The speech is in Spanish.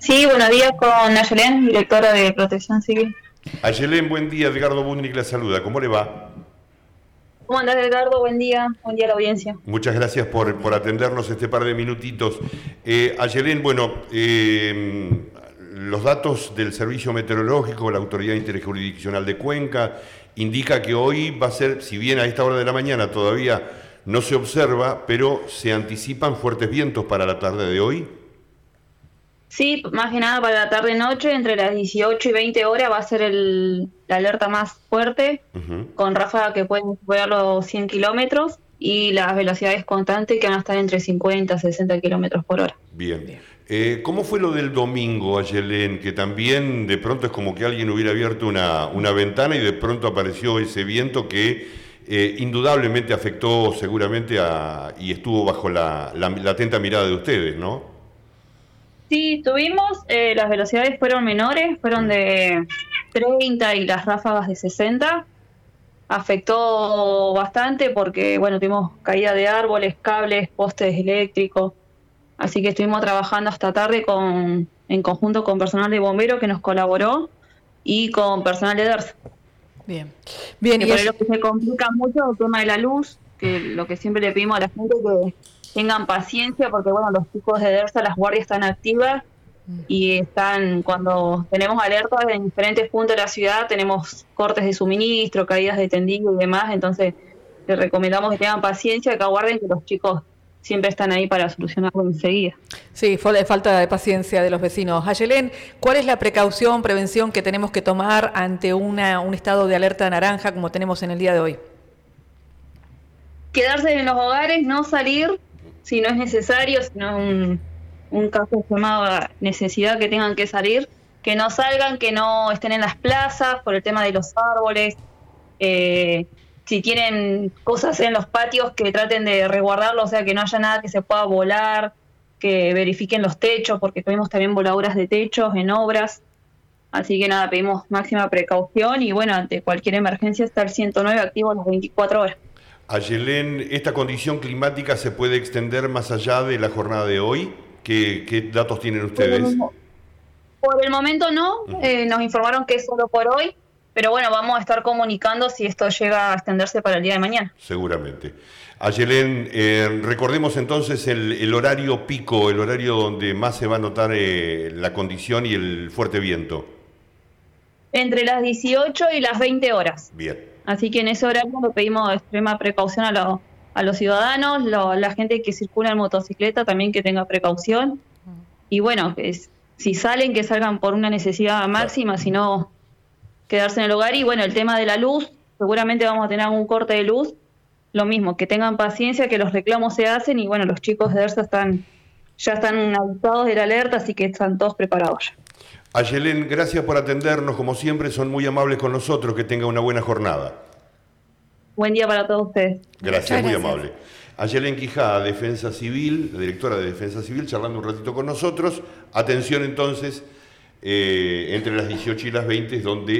Sí, buenos días con Ayelén, directora de Protección Civil. Ayelén, buen día. Edgardo Bunnik la saluda. ¿Cómo le va? ¿Cómo andás, Edgardo? Buen día a la audiencia. Muchas gracias por atendernos este par de minutitos. Ayelén, bueno, los datos del Servicio Meteorológico, la Autoridad Interjurisdiccional de Cuenca, indica que hoy va a ser, si bien a esta hora de la mañana todavía no se observa, pero se anticipan fuertes vientos para la tarde de hoy. Sí, más que nada para la tarde-noche, entre las 18 y 20 horas va a ser la alerta más fuerte, con ráfagas que pueden superar los 100 kilómetros y las velocidades constantes que van a estar entre 50 y 60 kilómetros por hora. Bien. ¿Cómo fue lo del domingo, Ayelén? Que también de pronto es como que alguien hubiera abierto una ventana y de pronto apareció ese viento que indudablemente afectó seguramente y estuvo bajo la atenta mirada de ustedes, ¿no? Sí, tuvimos, las velocidades fueron menores, fueron de 30 y las ráfagas de 60. Afectó bastante porque, bueno, tuvimos caída de árboles, cables, postes eléctricos. Así que estuvimos trabajando hasta tarde en conjunto con personal de bomberos que nos colaboró y con personal de DERS. Bien. Que por lo que se complica mucho el tema de la luz, que lo que siempre le pedimos a la gente que tengan paciencia porque, bueno, los chicos de DERSA, las guardias están activas y están, cuando tenemos alertas en diferentes puntos de la ciudad, tenemos cortes de suministro, caídas de tendido y demás, entonces les recomendamos que tengan paciencia, que aguarden, que los chicos siempre están ahí para solucionarlo enseguida. Sí, falta de paciencia de los vecinos. Ayelén, ¿cuál es la prevención que tenemos que tomar ante un estado de alerta naranja como tenemos en el día de hoy? Quedarse en los hogares, no salir si no es necesario, si no es un caso llamado necesidad que tengan que salir, que no salgan, que no estén en las plazas por el tema de los árboles. Si tienen cosas en los patios, que traten de resguardarlo, o sea, que no haya nada que se pueda volar, que verifiquen los techos, porque tuvimos también voladuras de techos en obras. Así que nada, pedimos máxima precaución y bueno, ante cualquier emergencia está el 109 activo las 24 horas. Ayelén, ¿esta condición climática se puede extender más allá de la jornada de hoy? ¿Qué datos tienen ustedes? Por el momento no, nos informaron que es solo por hoy, pero bueno, vamos a estar comunicando si esto llega a extenderse para el día de mañana. Seguramente. Ayelén, recordemos entonces el horario pico, el horario donde más se va a notar la condición y el fuerte viento. Entre las 18 y las 20 horas. Bien. Así que en ese horario le pedimos extrema precaución a los ciudadanos, la gente que circula en motocicleta también que tenga precaución. Y bueno, si salen, que salgan por una necesidad máxima, si no, quedarse en el hogar. Y bueno, el tema de la luz, seguramente vamos a tener algún corte de luz. Lo mismo, que tengan paciencia, que los reclamos se hacen y bueno, los chicos de ERSA ya están avisados de la alerta, así que están todos preparados ya. Ayelén, gracias por atendernos, como siempre son muy amables con nosotros, que tenga una buena jornada. Buen día para todos ustedes. Gracias, muy amable. Ayelén Quijada, Defensa Civil, la directora de Defensa Civil, charlando un ratito con nosotros. Atención entonces, entre las 18 y las 20 es donde